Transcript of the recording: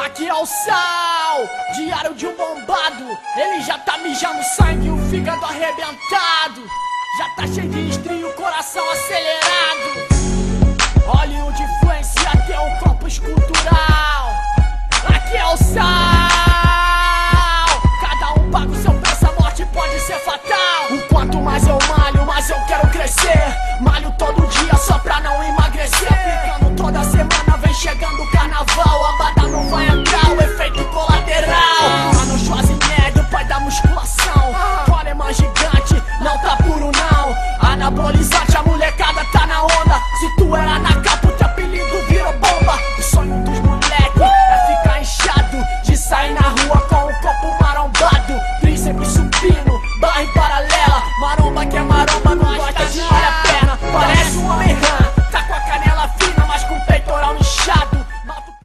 Aqui é o Sal, diário de um bombado. Ele já tá mijando sangue e o fígado arrebentado. Já tá cheio de estrio, o coração acelerado. Óleo de influência até o corpo escultural. Aqui é o Sal. Cada um paga o seu preço, a morte pode ser fatal. O quanto mais eu malho, mais eu quero crescer. Malho todo dia só pra não emagrecer. Aplicando toda semana, vem chegando o carnaval.